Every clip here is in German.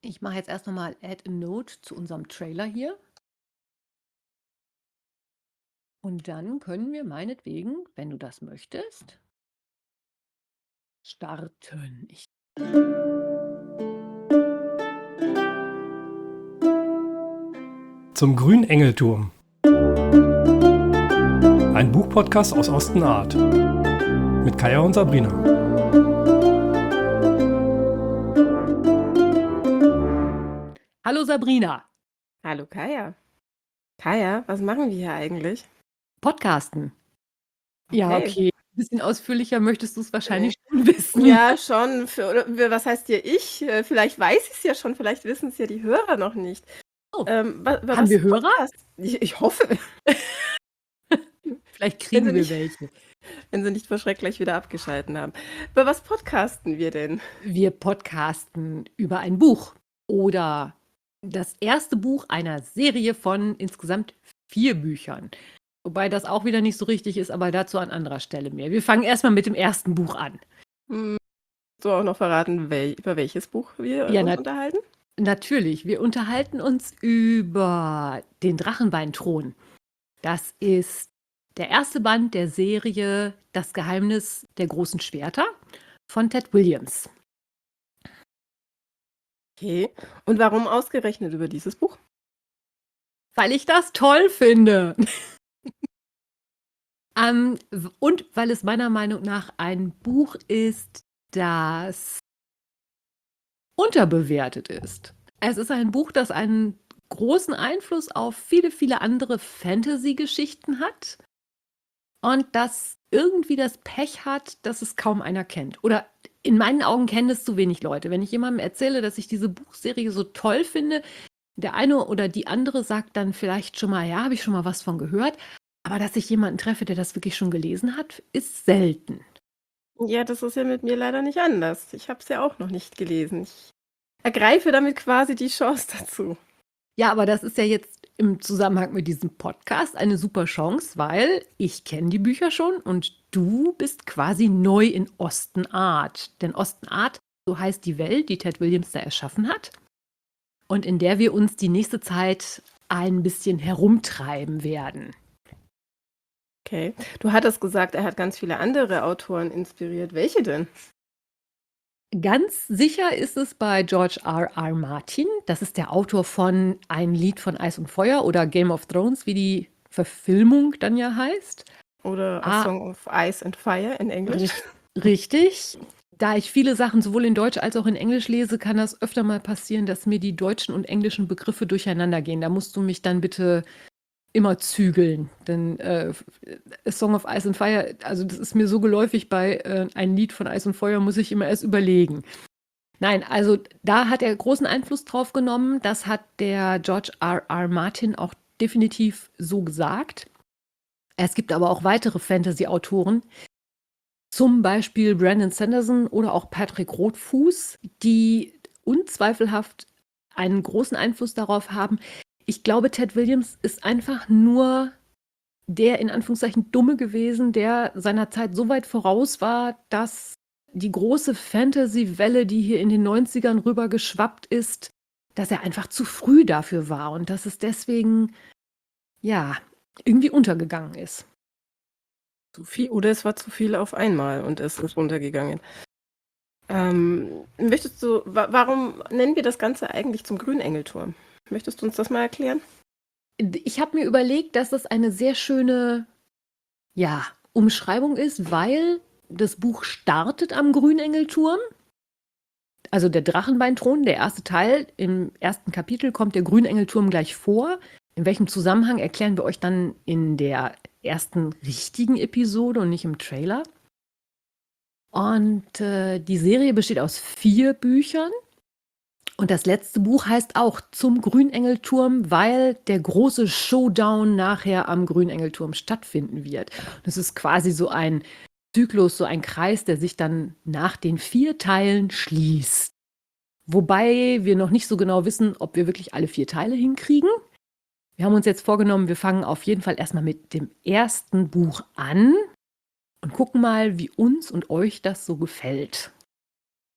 Ich mache jetzt erst noch mal Add a Note zu unserem Trailer hier. Und dann können wir meinetwegen, wenn du das möchtest, starten. Zum grünen Engelturm. Ein Buchpodcast aus Ostenart. Mit Kaya und Sabrina. Hallo Sabrina. Hallo Kaya. Kaya, was machen wir hier eigentlich? Podcasten. Ja, Okay. okay. Ein bisschen ausführlicher möchtest du es wahrscheinlich schon wissen. Ja, schon. Was heißt hier ich? Vielleicht weiß ich es ja schon, vielleicht wissen es ja die Hörer noch nicht. Oh, Über haben was wir Hörer? Podcast? Ich hoffe, Vielleicht kriegen Wenn wir sie welche. wenn sie nicht vor Schreck gleich wieder abgeschalten haben. Über was podcasten wir denn? Wir podcasten über ein Buch oder das erste Buch einer Serie von insgesamt 4 Büchern. Wobei das auch wieder nicht so richtig ist, aber dazu an anderer Stelle mehr. Wir fangen erst mal mit dem ersten Buch an. Hm, du auch noch verraten, über welches Buch wir Ja, uns unterhalten? natürlich. Wir unterhalten uns über den Drachenbeinthron. Das ist der erste Band der Serie Das Geheimnis der großen Schwerter von Ted Williams. Okay. Und warum ausgerechnet über dieses Buch? Weil ich das toll finde. Und weil es meiner Meinung nach ein Buch ist, das unterbewertet ist. Es ist ein Buch, das einen großen Einfluss auf viele, viele andere Fantasy-Geschichten hat und das irgendwie das Pech hat, dass es kaum einer kennt. Oder in meinen Augen kennen es zu wenig Leute. Wenn ich jemandem erzähle, dass ich diese Buchserie so toll finde, der eine oder die andere sagt dann vielleicht schon mal, ja, habe ich schon mal was von gehört. Aber dass ich jemanden treffe, der das wirklich schon gelesen hat, ist selten. Ja, das ist ja mit mir leider nicht anders. Ich habe es ja auch noch nicht gelesen. Ich ergreife damit quasi die Chance dazu. Ja, aber das ist ja jetzt im Zusammenhang mit diesem Podcast eine super Chance, weil ich kenne die Bücher schon und du bist quasi neu in Ostenart. Denn Ostenart, so heißt die Welt, die Ted Williams da erschaffen hat und in der wir uns die nächste Zeit ein bisschen herumtreiben werden. Okay. Du hattest gesagt, er hat ganz viele andere Autoren inspiriert. Welche denn? Ganz sicher ist es bei George R.R. Martin. Das ist der Autor von Ein Lied von Eis und Feuer oder Game of Thrones, wie die Verfilmung dann ja heißt. Oder A Ah, Song of Ice and Fire in Englisch? Richtig. Da ich viele Sachen sowohl in Deutsch als auch in Englisch lese, kann das öfter mal passieren, dass mir die deutschen und englischen Begriffe durcheinander gehen. Da musst du mich dann bitte immer zügeln. Denn A Song of Ice and Fire, also das ist mir so geläufig bei Ein Lied von Eis und Feuer, muss ich immer erst überlegen. Nein, also da hat er großen Einfluss drauf genommen. Das hat der George R.R. Martin auch definitiv so gesagt. Es gibt aber auch weitere Fantasy-Autoren, zum Beispiel Brandon Sanderson oder auch Patrick Rothfuss, die unzweifelhaft einen großen Einfluss darauf haben. Ich glaube, Ted Williams ist einfach nur der in Anführungszeichen Dumme gewesen, der seiner Zeit so weit voraus war, dass die große Fantasy-Welle, die hier in den 90ern rüber geschwappt ist, dass er einfach zu früh dafür war und dass es deswegen, ja, irgendwie untergegangen ist. Zu viel, oder es war zu viel auf einmal und es ist runtergegangen. Warum nennen wir das Ganze eigentlich zum Grünengelturm? Möchtest du uns das mal erklären? Ich habe mir überlegt, dass das eine sehr schöne, ja, Umschreibung ist, weil das Buch startet am Grünengelturm. Also der Drachenbeinthron, der erste Teil, im ersten Kapitel kommt der Grünengelturm gleich vor. In welchem Zusammenhang erklären wir euch dann in der ersten richtigen Episode und nicht im Trailer. Und die Serie besteht aus 4 Büchern. Und das letzte Buch heißt auch Zum Grünengelturm, weil der große Showdown nachher am Grünengelturm stattfinden wird. Das ist quasi so ein Zyklus, so ein Kreis, der sich dann nach den 4 Teilen schließt. Wobei wir noch nicht so genau wissen, ob wir wirklich alle 4 Teile hinkriegen. Wir haben uns jetzt vorgenommen, wir fangen auf jeden Fall erstmal mit dem ersten Buch an und gucken mal, wie uns und euch das so gefällt.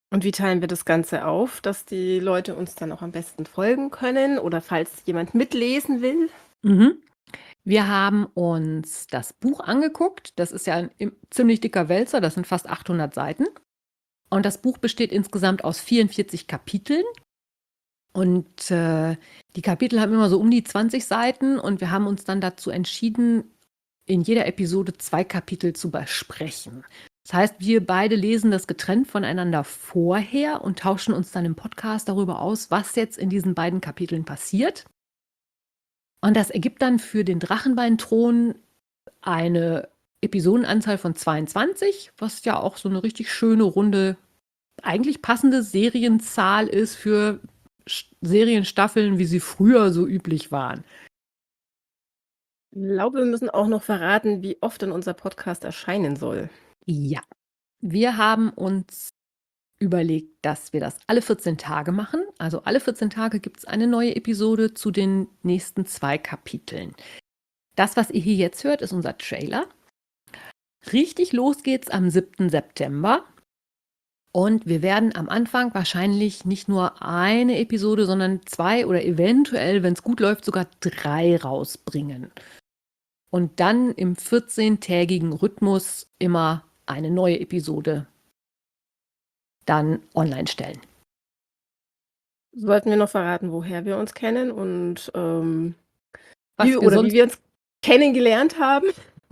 Und wie teilen wir das Ganze auf, dass die Leute uns dann auch am besten folgen können oder falls jemand mitlesen will? Mhm. Wir haben uns das Buch angeguckt. Das ist ja ein ziemlich dicker Wälzer, das sind fast 800 Seiten. Und das Buch besteht insgesamt aus 44 Kapiteln. Und die Kapitel haben immer so um die 20 Seiten. Und wir haben uns dann dazu entschieden, in jeder Episode 2 Kapitel zu besprechen. Das heißt, wir beide lesen das getrennt voneinander vorher und tauschen uns dann im Podcast darüber aus, was jetzt in diesen beiden Kapiteln passiert. Und das ergibt dann für den Drachenbeinthron eine Episodenanzahl von 22, was ja auch so eine richtig schöne, runde, eigentlich passende Serienzahl ist für Serienstaffeln, wie sie früher so üblich waren. Ich glaube, wir müssen auch noch verraten, wie oft denn unser Podcast erscheinen soll. Ja, wir haben uns überlegt, dass wir das alle 14 Tage machen. Also alle 14 Tage gibt es eine neue Episode zu den nächsten 2 Kapiteln. Das, was ihr hier jetzt hört, ist unser Trailer. Richtig los geht's am 7. September. Und wir werden am Anfang wahrscheinlich nicht nur eine Episode, sondern 2 oder eventuell, wenn es gut läuft, sogar 3 rausbringen. Und dann im 14-tägigen Rhythmus immer eine neue Episode dann online stellen. Sollten wir noch verraten, woher wir uns kennen und Was wie wir sonst, wir uns kennengelernt haben?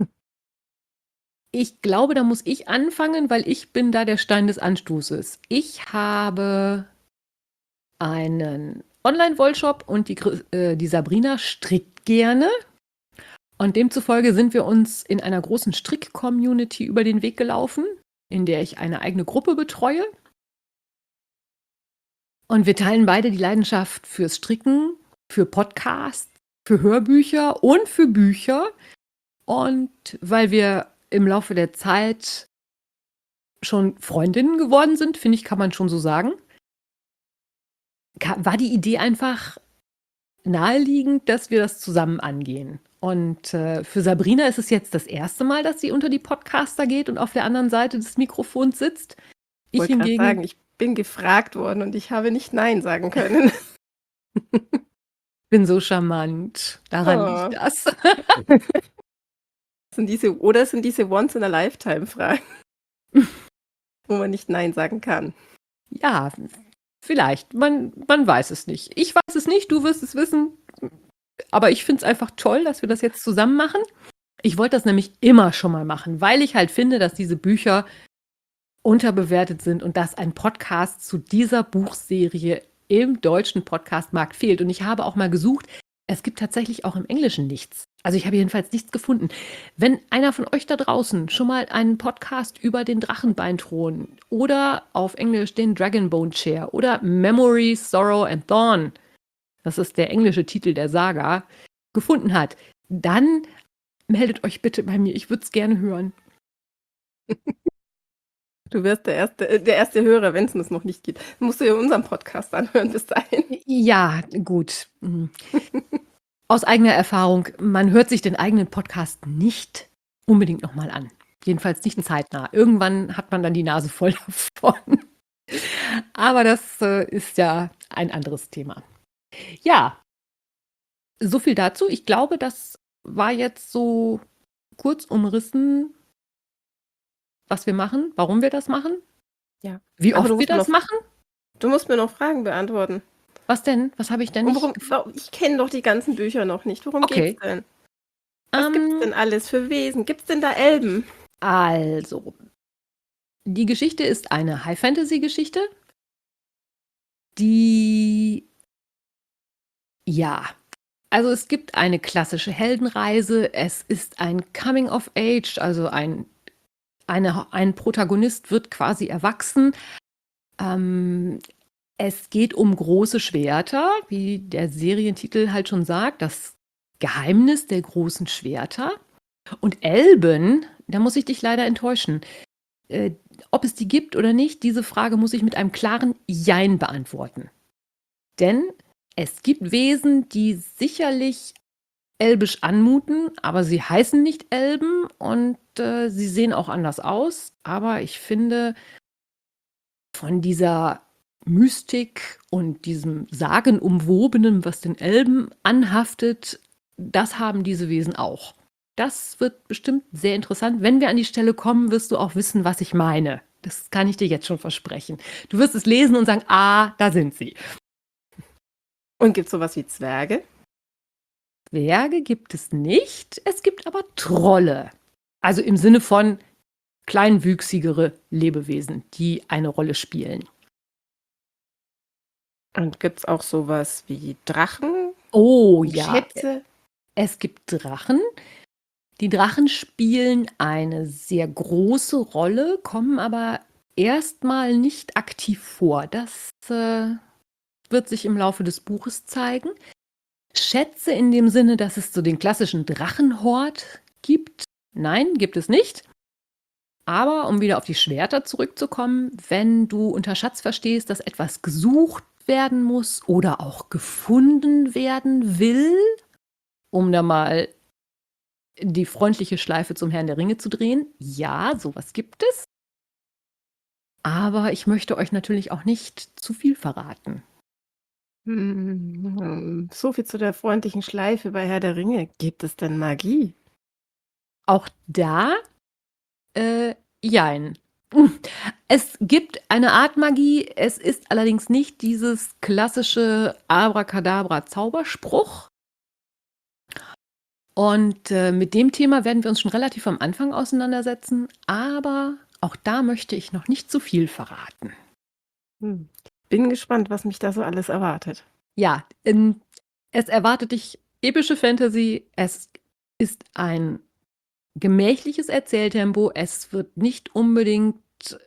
ich glaube, da muss ich anfangen, weil ich bin da der Stein des Anstoßes. Ich habe einen Online-Wollshop und die Sabrina strickt gerne. Und demzufolge sind wir uns in einer großen Strick-Community über den Weg gelaufen, in der ich eine eigene Gruppe betreue. Und wir teilen beide die Leidenschaft fürs Stricken, für Podcasts, für Hörbücher und für Bücher. Und weil wir im Laufe der Zeit schon Freundinnen geworden sind, finde ich, kann man schon so sagen, war die Idee einfach naheliegend, dass wir das zusammen angehen. Und für Sabrina ist es jetzt das erste Mal, dass sie unter die Podcaster geht und auf der anderen Seite des Mikrofons sitzt. Ich Ich wollte gerade sagen, hingegen, ich bin gefragt worden und ich habe nicht Nein sagen können. bin so charmant. Daran Oh. liegt das. Sind diese Once-in-a-Lifetime-Fragen, wo man nicht Nein sagen kann? Ja, vielleicht. Man weiß es nicht. Ich weiß es nicht, du wirst es wissen. Aber ich finde es einfach toll, dass wir das jetzt zusammen machen. Ich wollte das nämlich immer schon mal machen, weil ich halt finde, dass diese Bücher unterbewertet sind und dass ein Podcast zu dieser Buchserie im deutschen Podcastmarkt fehlt. Und ich habe auch mal gesucht, es gibt tatsächlich auch im Englischen nichts. Also ich habe jedenfalls nichts gefunden. Wenn einer von euch da draußen schon mal einen Podcast über den Drachenbeinthron oder auf Englisch den Dragonbone Chair oder Memory, Sorrow and Dawn, das ist der englische Titel der Saga, gefunden hat, dann meldet euch bitte bei mir. Ich würde es gerne hören. Du wirst der erste Hörer, wenn es das noch nicht gibt. Musst du ja unseren Podcast anhören bis dahin. Ja, gut. Aus eigener Erfahrung, man hört sich den eigenen Podcast nicht unbedingt nochmal an. Jedenfalls nicht zeitnah. Irgendwann hat man dann die Nase voll davon. Aber das ist ja ein anderes Thema. Ja, so viel dazu. Ich glaube, das war jetzt so kurz umrissen, was wir machen, warum wir das machen, Ja. wie Aber oft du wir musst mir das machen. Du musst mir noch Fragen beantworten. Was denn? Was habe ich denn Und nicht? ich kenne doch die ganzen Bücher noch nicht. Worum Okay. geht's denn? Was gibt's denn alles für Wesen? Gibt's denn da Elben? Also, die Geschichte ist eine High-Fantasy-Geschichte, die, ja, also es gibt eine klassische Heldenreise, es ist ein Coming-of-Age, also ein Protagonist wird quasi erwachsen. Es geht um große Schwerter, wie der Serientitel halt schon sagt, das Geheimnis der großen Schwerter. Und Elben, da muss ich dich leider enttäuschen. Ob es die gibt oder nicht, diese Frage muss ich mit einem klaren Jein beantworten. Denn es gibt Wesen, die sicherlich elbisch anmuten, aber sie heißen nicht Elben und sie sehen auch anders aus. Aber ich finde, von dieser Mystik und diesem Sagenumwobenen, was den Elben anhaftet, das haben diese Wesen auch. Das wird bestimmt sehr interessant. Wenn wir an die Stelle kommen, wirst du auch wissen, was ich meine. Das kann ich dir jetzt schon versprechen. Du wirst es lesen und sagen, da sind sie. Und gibt es sowas wie Zwerge? Zwerge gibt es nicht, es gibt aber Trolle. Also im Sinne von kleinwüchsigere Lebewesen, die eine Rolle spielen. Und gibt es auch sowas wie Drachen? Oh und ja, Schätze? es gibt Drachen. Die Drachen spielen eine sehr große Rolle, kommen aber erstmal nicht aktiv vor. Das wird sich im Laufe des Buches zeigen. Schätze in dem Sinne, dass es so den klassischen Drachenhort gibt. Nein, gibt es nicht. Aber um wieder auf die Schwerter zurückzukommen, wenn du unter Schatz verstehst, dass etwas gesucht werden muss oder auch gefunden werden will, um da mal die freundliche Schleife zum Herrn der Ringe zu drehen, ja, sowas gibt es. Aber ich möchte euch natürlich auch nicht zu viel verraten. So viel zu der freundlichen Schleife bei Herr der Ringe. Gibt es denn Magie? Auch da, jein. Es gibt eine Art Magie, es ist allerdings nicht dieses klassische Abracadabra-Zauberspruch. Und mit dem Thema werden wir uns schon relativ am Anfang auseinandersetzen, aber auch da möchte ich noch nicht zu viel verraten. Bin gespannt, was mich da so alles erwartet. Ja, es erwartet dich epische Fantasy, es ist ein gemächliches Erzähltempo, es wird nicht unbedingt,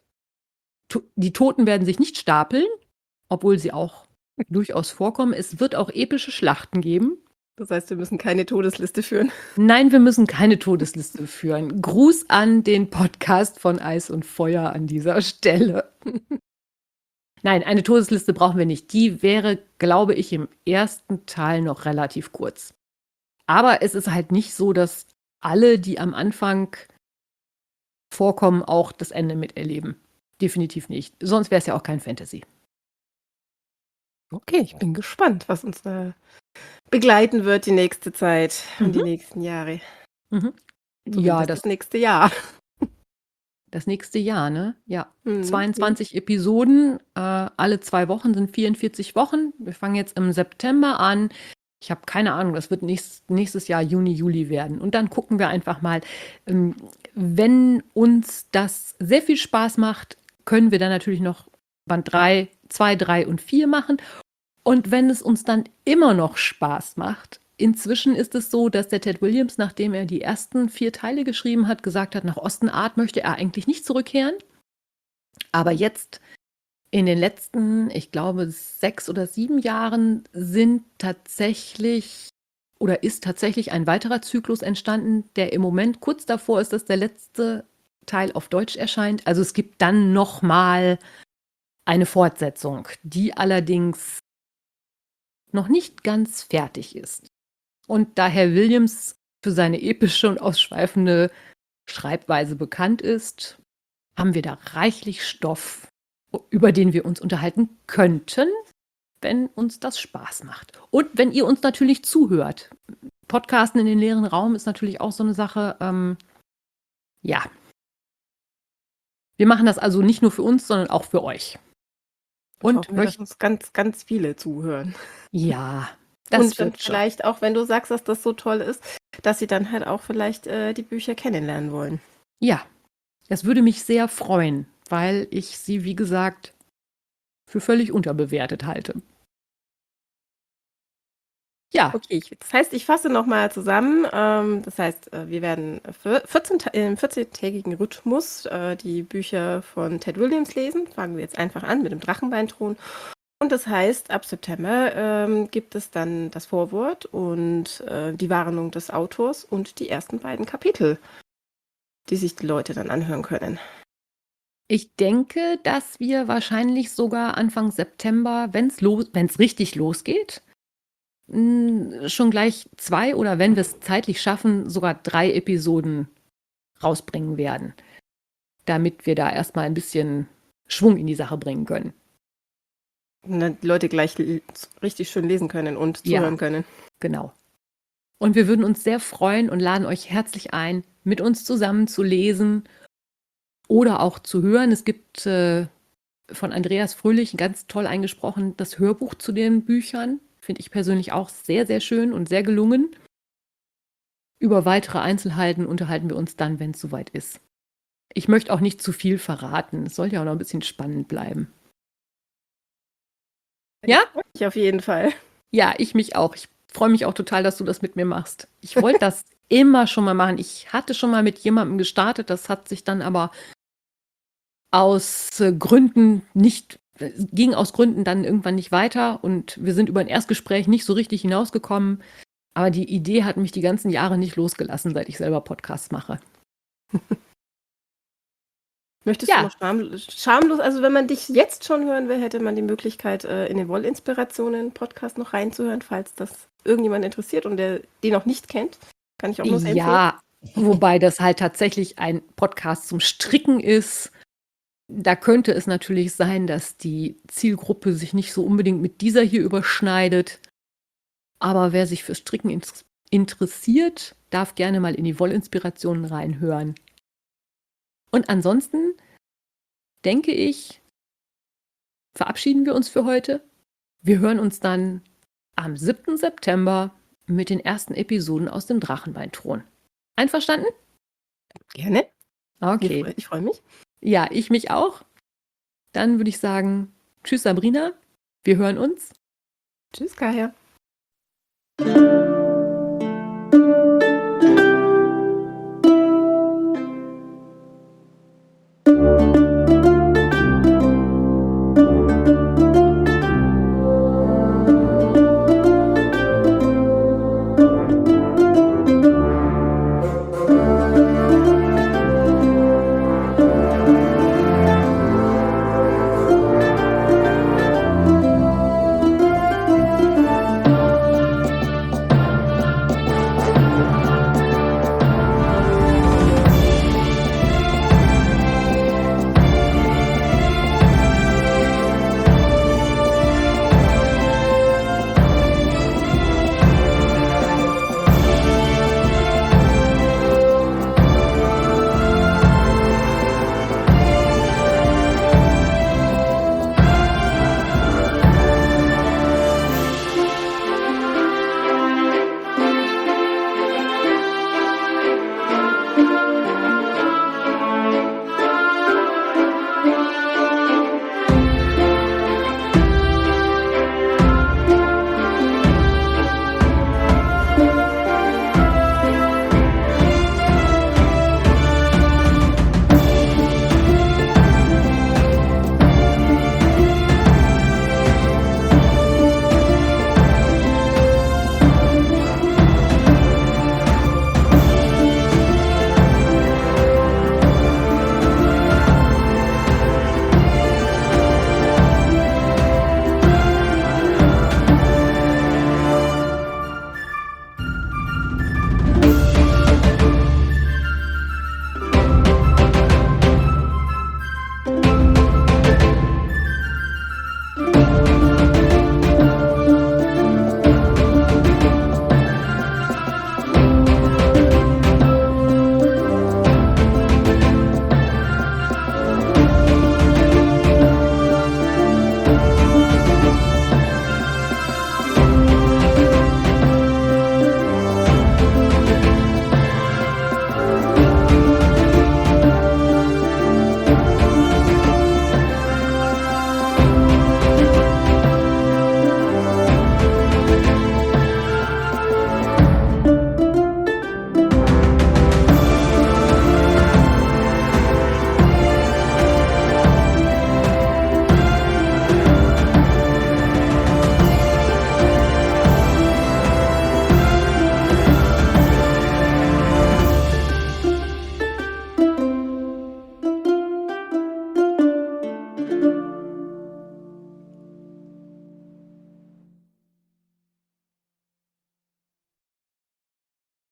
die Toten werden sich nicht stapeln, obwohl sie auch durchaus vorkommen. Es wird auch epische Schlachten geben. Das heißt, wir müssen keine Todesliste führen. Nein, wir müssen keine Todesliste führen. Gruß an den Podcast von Eis und Feuer an dieser Stelle. Nein, eine Todesliste brauchen wir nicht. Die wäre, glaube ich, im ersten Teil noch relativ kurz. Aber es ist halt nicht so, dass alle, die am Anfang vorkommen, auch das Ende miterleben. Definitiv nicht. Sonst wäre es ja auch kein Fantasy. Okay, ich bin gespannt, was uns da begleiten wird die nächste Zeit und die nächsten Jahre. Mhm. Ja, das nächste Jahr. Das nächste Jahr, ne? Ja. Mhm. 22 Episoden, alle 2 Wochen sind 44 Wochen. Wir fangen jetzt im September an. Ich habe keine Ahnung, das wird nächstes Jahr Juni, Juli werden. Und dann gucken wir einfach mal, wenn uns das sehr viel Spaß macht, können wir dann natürlich noch Band 3, 2, 3 und 4 machen. Und wenn es uns dann immer noch Spaß macht, inzwischen ist es so, dass der Ted Williams, nachdem er die ersten 4 Teile geschrieben hat, gesagt hat, nach Osten Art möchte er eigentlich nicht zurückkehren. Aber jetzt in den letzten, ich glaube, 6 oder 7 Jahren ist tatsächlich ein weiterer Zyklus entstanden, der im Moment kurz davor ist, dass der letzte Teil auf Deutsch erscheint. Also es gibt dann nochmal eine Fortsetzung, die allerdings noch nicht ganz fertig ist. Und da Herr Williams für seine epische und ausschweifende Schreibweise bekannt ist, haben wir da reichlich Stoff, über den wir uns unterhalten könnten, wenn uns das Spaß macht. Und wenn ihr uns natürlich zuhört. Podcasten in den leeren Raum ist natürlich auch so eine Sache. Ja. Wir machen das also nicht nur für uns, sondern auch für euch. Und dass uns ganz, ganz viele zuhören. Ja, das und dann vielleicht auch, wenn du sagst, dass das so toll ist, dass sie dann halt auch vielleicht die Bücher kennenlernen wollen. Ja, das würde mich sehr freuen, weil ich sie, wie gesagt, für völlig unterbewertet halte. Ja. Okay, das heißt, ich fasse nochmal zusammen. Das heißt, wir werden im 14-tägigen Rhythmus die Bücher von Ted Williams lesen. Fangen wir jetzt einfach an mit dem Drachenbeinthron. Und das heißt, ab September gibt es dann das Vorwort und die Warnung des Autors und die ersten beiden Kapitel, die sich die Leute dann anhören können. Ich denke, dass wir wahrscheinlich sogar Anfang September, wenn es richtig losgeht, schon gleich 2 oder wenn wir es zeitlich schaffen, sogar 3 Episoden rausbringen werden. Damit wir da erstmal ein bisschen Schwung in die Sache bringen können. Und dann die Leute gleich richtig schön lesen können und Ja. zuhören können. Genau. Und wir würden uns sehr freuen und laden euch herzlich ein, mit uns zusammen zu lesen oder auch zu hören. Es gibt von Andreas Fröhlich ganz toll eingesprochen das Hörbuch zu den Büchern. Finde ich persönlich auch sehr, sehr schön und sehr gelungen. Über weitere Einzelheiten unterhalten wir uns dann, wenn es soweit ist. Ich möchte auch nicht zu viel verraten. Es soll ja auch noch ein bisschen spannend bleiben. Ja? Ich auf jeden Fall. Ja, ich mich auch. Ich freue mich auch total, dass du das mit mir machst. Ich wollte das immer schon mal machen. Ich hatte schon mal mit jemandem gestartet, das hat sich dann aber aus Gründen ging aus Gründen dann irgendwann nicht weiter und wir sind über ein Erstgespräch nicht so richtig hinausgekommen. Aber die Idee hat mich die ganzen Jahre nicht losgelassen, seit ich selber Podcasts mache. Möchtest du noch schamlos, also wenn man dich jetzt schon hören will, hätte man die Möglichkeit, in den Wollinspirationen-Podcast noch reinzuhören, falls das irgendjemand interessiert und der den noch nicht kennt. Kann ich auch nur sehr empfehlen. Ja, wobei das halt tatsächlich ein Podcast zum Stricken ist. Da könnte es natürlich sein, dass die Zielgruppe sich nicht so unbedingt mit dieser hier überschneidet. Aber wer sich für Stricken interessiert, darf gerne mal in die Wollinspirationen reinhören. Und ansonsten denke ich, verabschieden wir uns für heute. Wir hören uns dann am 7. September mit den ersten Episoden aus dem Drachenbeinthron. Einverstanden? Gerne. Okay. Ich freue mich. Ja, ich mich auch. Dann würde ich sagen, tschüss Sabrina, wir hören uns. Tschüss Kaya.